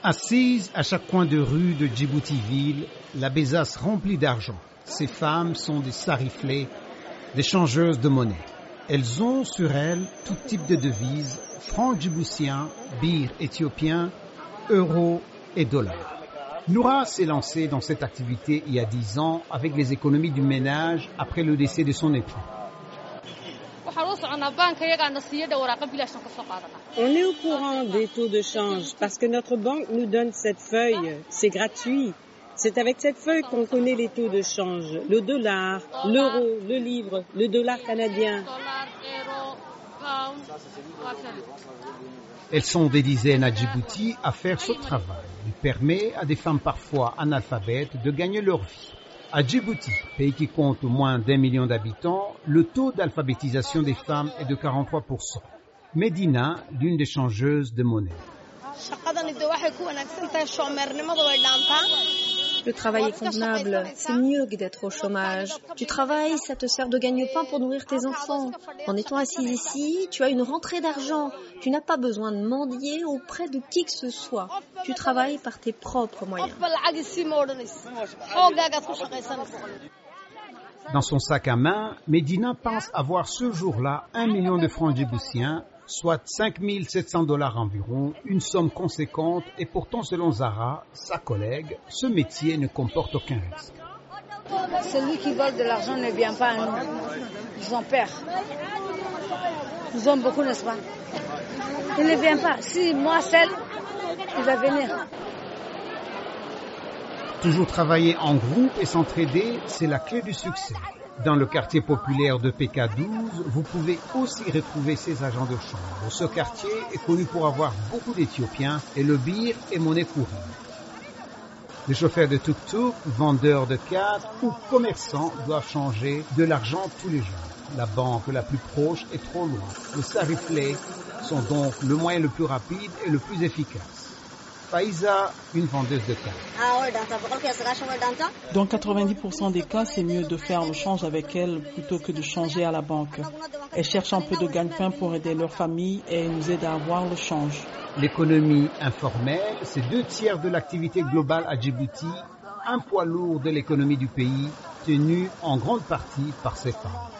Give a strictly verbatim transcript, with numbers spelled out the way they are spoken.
Assise à chaque coin de rue de Djibouti-Ville, la besace remplie d'argent. Ces femmes sont des sariflées, des changeuses de monnaie. Elles ont sur elles tout type de devises, francs djiboutiens, birr éthiopiens, euros et dollars. Noura s'est lancée dans cette activité il y a dix ans avec les économies du ménage après le décès de son époux. On est au courant des taux de change parce que notre banque nous donne cette feuille. C'est gratuit. C'est avec cette feuille qu'on connaît les taux de change. Le dollar, l'euro, le livre, le dollar canadien. Elles sont des dizaines à Djibouti à faire ce travail. Il permet à des femmes parfois analphabètes de gagner leur vie. À Djibouti, pays qui compte moins d'un million d'habitants, le taux d'alphabétisation des femmes est de quarante-trois pour cent. Medina, l'une des changeuses de monnaie. Le travail est convenable, c'est mieux que d'être au chômage. Tu travailles, ça te sert de gagne-pain pour nourrir tes enfants. En étant assise ici, tu as une rentrée d'argent. Tu n'as pas besoin de mendier auprès de qui que ce soit. Tu travailles par tes propres moyens. Dans son sac à main, Medina pense avoir ce jour-là un million de francs djiboutiens, soit cinq mille sept cents dollars environ, une somme conséquente, et pourtant selon Zara, sa collègue, ce métier ne comporte aucun risque. Celui qui vole de l'argent ne vient pas à nous. Ils ont peur. Ils ont beaucoup, n'est-ce pas? Il ne vient pas. Si moi seul, il va venir. Toujours travailler en groupe et s'entraider, c'est la clé du succès. Dans le quartier populaire de P K douze, vous pouvez aussi retrouver ces agents de change. Ce quartier est connu pour avoir beaucoup d'Éthiopiens et le birr est monnaie courante. Les chauffeurs de tuk-tuk, vendeurs de cartes ou commerçants doivent changer de l'argent tous les jours. La banque la plus proche est trop loin. Les sariflés sont donc le moyen le plus rapide et le plus efficace. Faïza, une vendeuse de cartes. Dans quatre-vingt-dix pour cent des cas, c'est mieux de faire le change avec elle plutôt que de changer à la banque. Elles cherchent un peu de gagne-pain pour aider leur famille et elles nous aident à avoir le change. L'économie informelle, c'est deux tiers de l'activité globale à Djibouti, un poids lourd de l'économie du pays, tenu en grande partie par ces femmes.